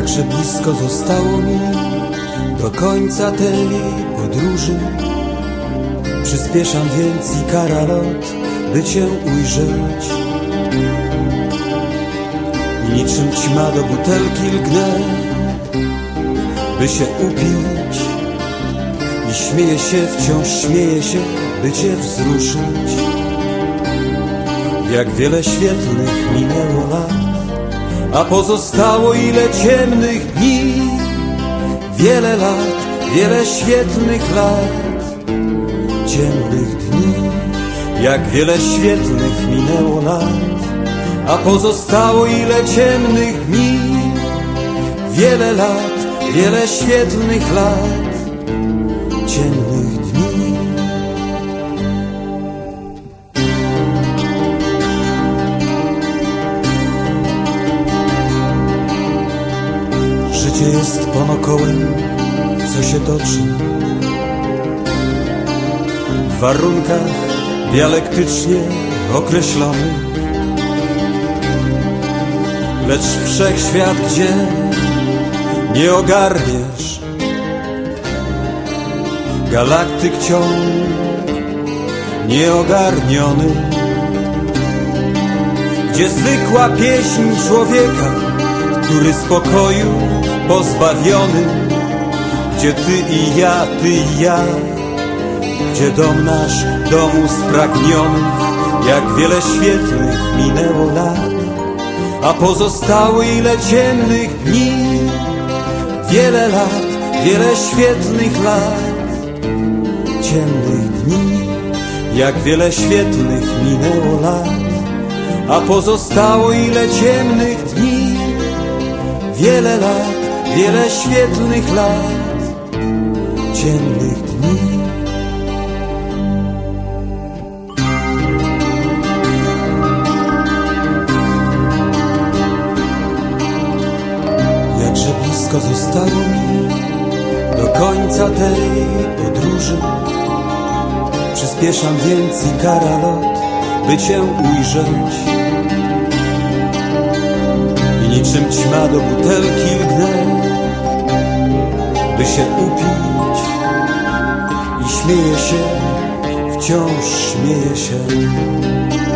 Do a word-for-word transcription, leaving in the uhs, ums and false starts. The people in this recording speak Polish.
Jakże blisko zostało mi do końca tej podróży. Przyspieszam więc i karalot, by Cię ujrzeć. I niczym ćma do butelki lgnę, by się upić. I śmieję się, wciąż śmieję się, by Cię wzruszyć. Jak wiele świetlnych minęło lat, a pozostało ile ciemnych dni. Wiele lat, wiele świetlnych lat, ciemnych dni. Jak wiele świetlnych minęło lat, a pozostało ile ciemnych dni. Wiele lat, wiele świetlnych lat, ciemnych dni. Życie jest ponokołem, co się toczy w warunkach dialektycznie określonych. Lecz wszechświat, gdzie nie ogarniesz galaktyk ciąg nieogarniony, gdzie zwykła pieśń człowieka, który spokoju pozbawiony, gdzie ty i ja, ty i ja, gdzie dom nasz, domu spragnionych. Jak wiele świetlnych minęło lat, a pozostało ile ciemnych dni. Wiele lat, wiele świetlnych lat, ciemnych dni. Jak wiele świetlnych minęło lat, a pozostało ile ciemnych dni. Wiele lat, wiele świetlnych lat, ciemnych dni. Jakże blisko zostało mi do końca tej podróży. Przyspieszam więc i karalot, by Cię ujrzeć. I niczym ćma do butelki lgnę, by się upić. I śmieję się, wciąż śmieję się.